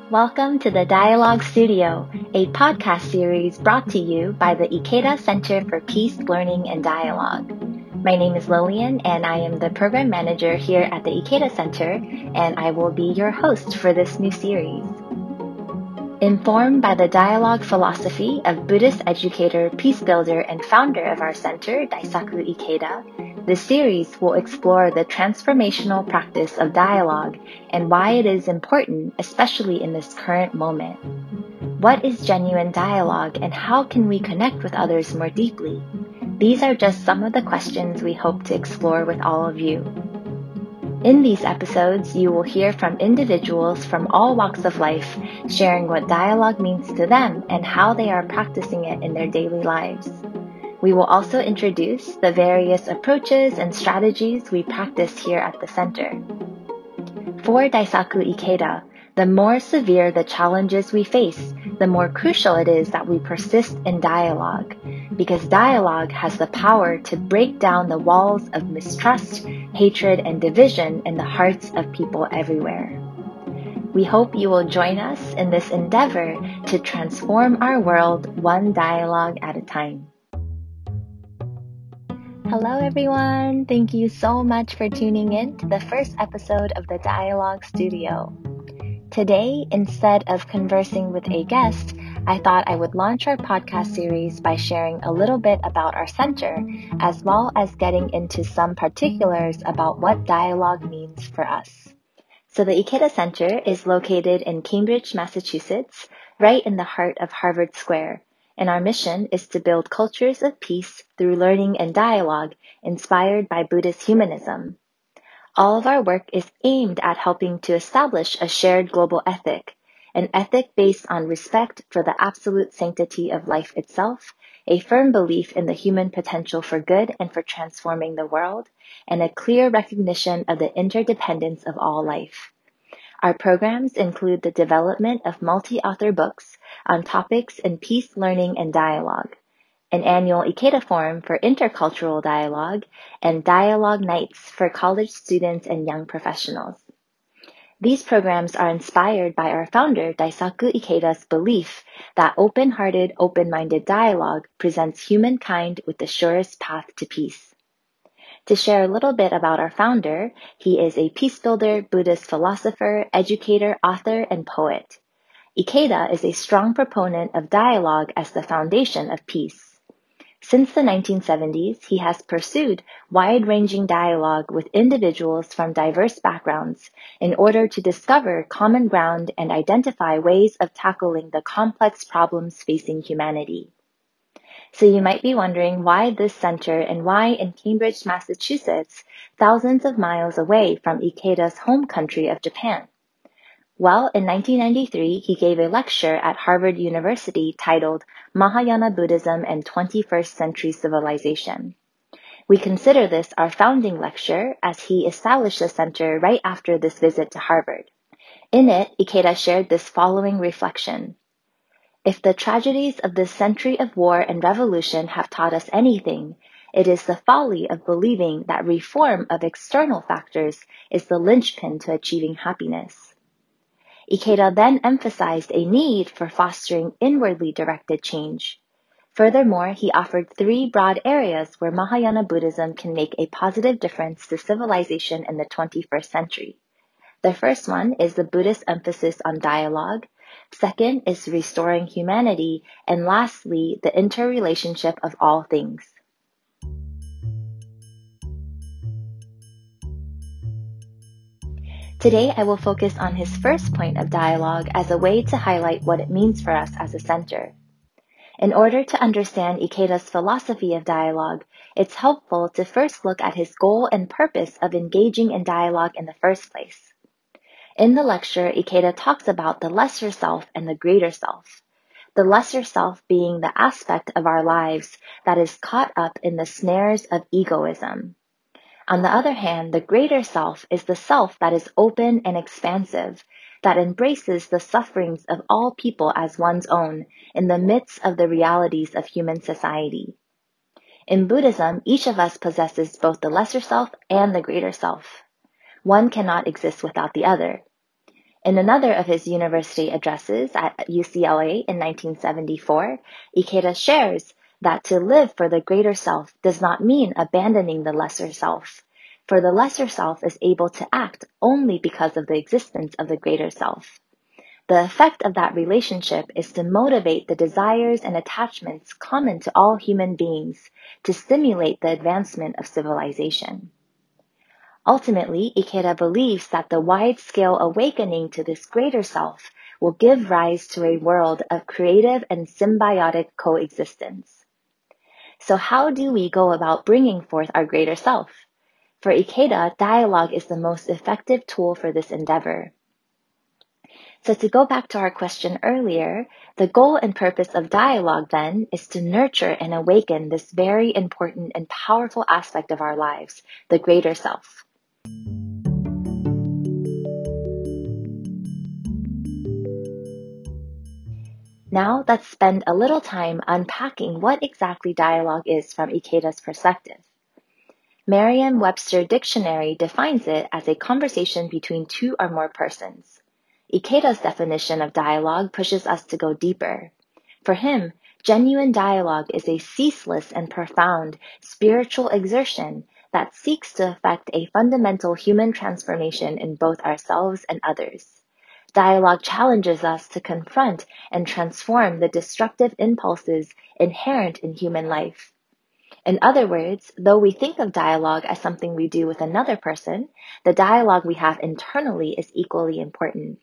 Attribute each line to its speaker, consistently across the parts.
Speaker 1: Welcome to the Dialogue Studio, a podcast series brought to you by the Ikeda Center for Peace, Learning, and Dialogue. My name is Lillian, and I am the program manager here at the Ikeda Center, and I will be your host for this new series. Informed by the dialogue philosophy of Buddhist educator, peace builder, and founder of our center, Daisaku Ikeda, the series will explore the transformational practice of dialogue and why it is important, especially in this current moment. What is genuine dialogue and how can we connect with others more deeply? These are just some of the questions we hope to explore with all of you. In these episodes, you will hear from individuals from all walks of life sharing what dialogue means to them and how they are practicing it in their daily lives. We will also introduce the various approaches and strategies we practice here at the center. For Daisaku Ikeda, the more severe the challenges we face, the more crucial it is that we persist in dialogue, because dialogue has the power to break down the walls of mistrust, hatred, and division in the hearts of people everywhere. We hope you will join us in this endeavor to transform our world one dialogue at a time. Hello everyone! Thank you so much for tuning in to the first episode of the Dialogue Studio. Today, instead of conversing with a guest, I thought I would launch our podcast series by sharing a little bit about our center, as well as getting into some particulars about what dialogue means for us. So the Ikeda Center is located in Cambridge, Massachusetts, right in the heart of Harvard Square, and our mission is to build cultures of peace through learning and dialogue inspired by Buddhist humanism. All of our work is aimed at helping to establish a shared global ethic, an ethic based on respect for the absolute sanctity of life itself, a firm belief in the human potential for good and for transforming the world, and a clear recognition of the interdependence of all life. Our programs include the development of multi-author books on topics in peace, learning, and dialogue, an annual Ikeda Forum for intercultural dialogue, and dialogue nights for college students and young professionals. These programs are inspired by our founder, Daisaku Ikeda's belief that open-hearted, open-minded dialogue presents humankind with the surest path to peace. To share a little bit about our founder, he is a peace builder, Buddhist philosopher, educator, author, and poet. Ikeda is a strong proponent of dialogue as the foundation of peace. Since the 1970s, he has pursued wide-ranging dialogue with individuals from diverse backgrounds in order to discover common ground and identify ways of tackling the complex problems facing humanity. So you might be wondering why this center and why in Cambridge, Massachusetts, thousands of miles away from Ikeda's home country of Japan. Well, in 1993, he gave a lecture at Harvard University titled Mahayana Buddhism and 21st Century Civilization. We consider this our founding lecture as he established the center right after this visit to Harvard. In it, Ikeda shared this following reflection. If the tragedies of this century of war and revolution have taught us anything, it is the folly of believing that reform of external factors is the linchpin to achieving happiness. Ikeda then emphasized a need for fostering inwardly directed change. Furthermore, he offered 3 broad areas where Mahayana Buddhism can make a positive difference to civilization in the 21st century. The first one is the Buddhist emphasis on dialogue. Second is restoring humanity. And lastly, the interrelationship of all things. Today, I will focus on his first point of dialogue as a way to highlight what it means for us as a center. In order to understand Ikeda's philosophy of dialogue, it's helpful to first look at his goal and purpose of engaging in dialogue in the first place. In the lecture, Ikeda talks about the lesser self and the greater self. The lesser self being the aspect of our lives that is caught up in the snares of egoism. On the other hand, the greater self is the self that is open and expansive, that embraces the sufferings of all people as one's own in the midst of the realities of human society. In Buddhism, each of us possesses both the lesser self and the greater self. One cannot exist without the other. In another of his university addresses at UCLA in 1974, Ikeda shares that to live for the greater self does not mean abandoning the lesser self, for the lesser self is able to act only because of the existence of the greater self. The effect of that relationship is to motivate the desires and attachments common to all human beings to stimulate the advancement of civilization. Ultimately, Ikeda believes that the wide-scale awakening to this greater self will give rise to a world of creative and symbiotic coexistence. So how do we go about bringing forth our greater self? For Ikeda, dialogue is the most effective tool for this endeavor. So to go back to our question earlier, the goal and purpose of dialogue then is to nurture and awaken this very important and powerful aspect of our lives, the greater self. Now let's spend a little time unpacking what exactly dialogue is from Ikeda's perspective. Merriam-Webster Dictionary defines it as a conversation between two or more persons. Ikeda's definition of dialogue pushes us to go deeper. For him, genuine dialogue is a ceaseless and profound spiritual exertion that seeks to effect a fundamental human transformation in both ourselves and others. Dialogue challenges us to confront and transform the destructive impulses inherent in human life. In other words, though we think of dialogue as something we do with another person, the dialogue we have internally is equally important.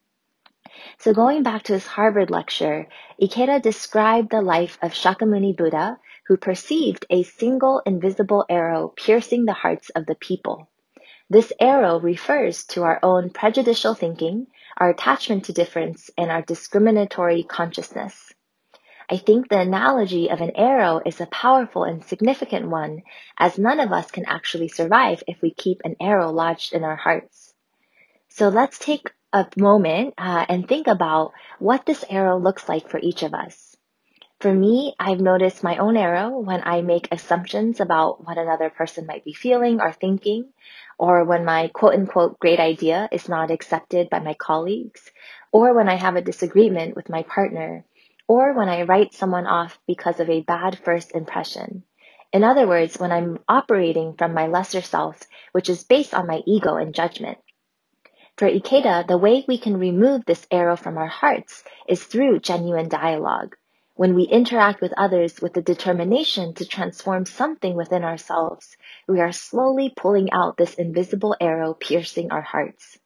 Speaker 1: So going back to his Harvard lecture, Ikeda described the life of Shakyamuni Buddha, who perceived a single invisible arrow piercing the hearts of the people. This arrow refers to our own prejudicial thinking, our attachment to difference, and our discriminatory consciousness. I think the analogy of an arrow is a powerful and significant one, as none of us can actually survive if we keep an arrow lodged in our hearts. So let's take a moment and think about what this arrow looks like for each of us. For me, I've noticed my own arrow when I make assumptions about what another person might be feeling or thinking, or when my quote-unquote great idea is not accepted by my colleagues, or when I have a disagreement with my partner, or when I write someone off because of a bad first impression. In other words, when I'm operating from my lesser self, which is based on my ego and judgment. For Ikeda, the way we can remove this arrow from our hearts is through genuine dialogue. When we interact with others with the determination to transform something within ourselves, we are slowly pulling out this invisible arrow piercing our hearts.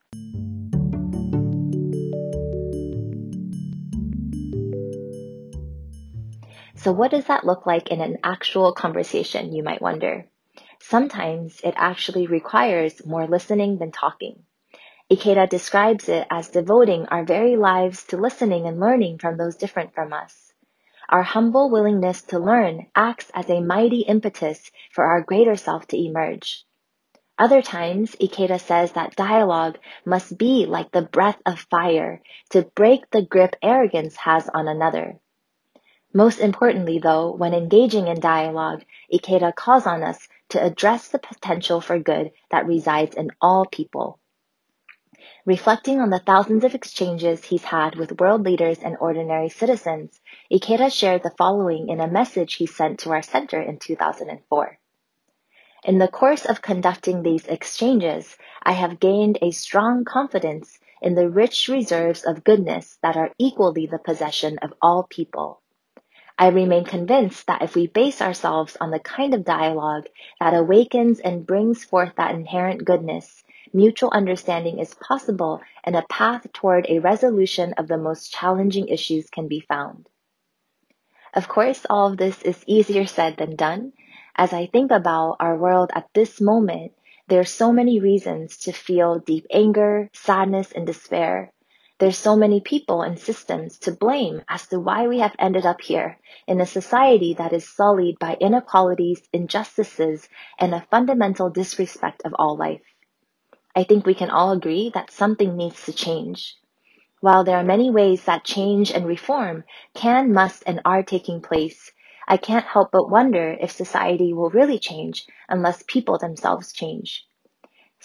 Speaker 1: So what does that look like in an actual conversation, you might wonder? Sometimes it actually requires more listening than talking. Ikeda describes it as devoting our very lives to listening and learning from those different from us. Our humble willingness to learn acts as a mighty impetus for our greater self to emerge. Other times, Ikeda says that dialogue must be like the breath of fire to break the grip arrogance has on another. Most importantly, though, when engaging in dialogue, Ikeda calls on us to address the potential for good that resides in all people. Reflecting on the thousands of exchanges he's had with world leaders and ordinary citizens, Ikeda shared the following in a message he sent to our center in 2004. In the course of conducting these exchanges, I have gained a strong confidence in the rich reserves of goodness that are equally the possession of all people. I remain convinced that if we base ourselves on the kind of dialogue that awakens and brings forth that inherent goodness, mutual understanding is possible and a path toward a resolution of the most challenging issues can be found. Of course, all of this is easier said than done. As I think about our world at this moment, there are so many reasons to feel deep anger, sadness, and despair. There's so many people and systems to blame as to why we have ended up here in a society that is sullied by inequalities, injustices, and a fundamental disrespect of all life. I think we can all agree that something needs to change. While there are many ways that change and reform can, must, and are taking place, I can't help but wonder if society will really change unless people themselves change.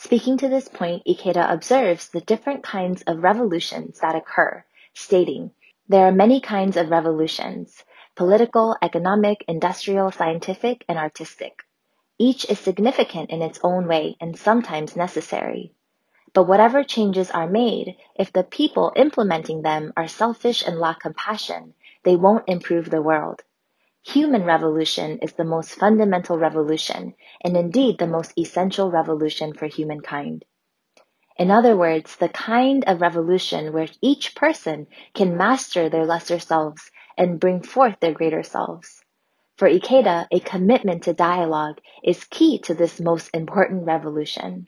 Speaker 1: Speaking to this point, Ikeda observes the different kinds of revolutions that occur, stating, "There are many kinds of revolutions: political, economic, industrial, scientific, and artistic. Each is significant in its own way and sometimes necessary. But whatever changes are made, if the people implementing them are selfish and lack compassion, they won't improve the world. Human revolution is the most fundamental revolution, and indeed the most essential revolution for humankind." In other words, the kind of revolution where each person can master their lesser selves and bring forth their greater selves. For Ikeda, a commitment to dialogue is key to this most important revolution.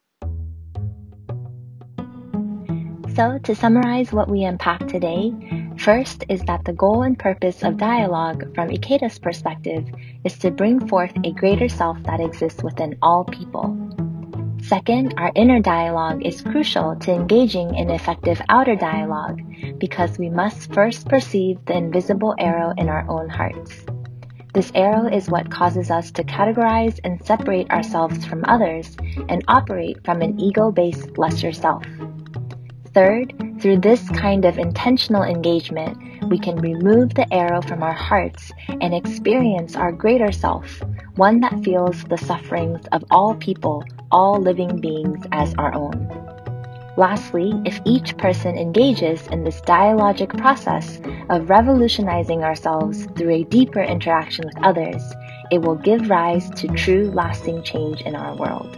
Speaker 1: So, to summarize what we unpacked today, first is that the goal and purpose of dialogue from Ikeda's perspective is to bring forth a greater self that exists within all people. Second, our inner dialogue is crucial to engaging in effective outer dialogue because we must first perceive the invisible arrow in our own hearts. This arrow is what causes us to categorize and separate ourselves from others and operate from an ego-based lesser self. Third, through this kind of intentional engagement, we can remove the arrow from our hearts and experience our greater self, one that feels the sufferings of all people, all living beings as our own. Lastly, if each person engages in this dialogic process of revolutionizing ourselves through a deeper interaction with others, it will give rise to true lasting change in our world.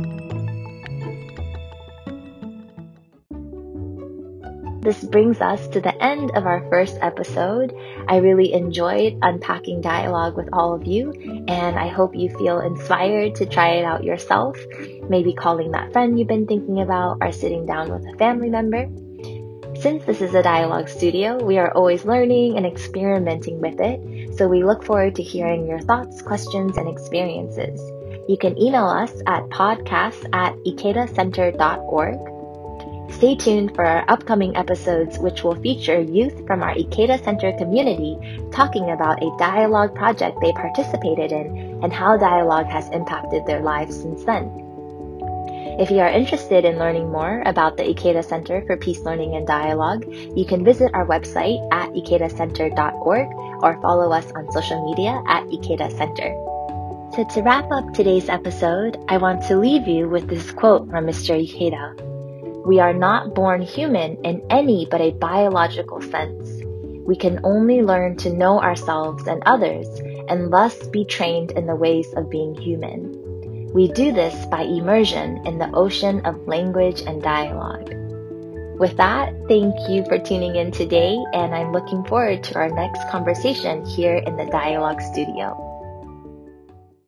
Speaker 1: This brings us to the end of our first episode. I really enjoyed unpacking dialogue with all of you, and I hope you feel inspired to try it out yourself, maybe calling that friend you've been thinking about or sitting down with a family member. Since this is a dialogue studio, we are always learning and experimenting with it, so we look forward to hearing your thoughts, questions, and experiences. You can email us at podcast@ikedacenter.org. Stay tuned for our upcoming episodes, which will feature youth from our Ikeda Center community talking about a dialogue project they participated in and how dialogue has impacted their lives since then. If you are interested in learning more about the Ikeda Center for Peace Learning and Dialogue, you can visit our website at ikedacenter.org or follow us on social media at Ikeda Center. So to wrap up today's episode, I want to leave you with this quote from Mr. Ikeda. "We are not born human in any but a biological sense. We can only learn to know ourselves and others and thus be trained in the ways of being human. We do this by immersion in the ocean of language and dialogue." With that, thank you for tuning in today, and I'm looking forward to our next conversation here in the Dialogue Studio.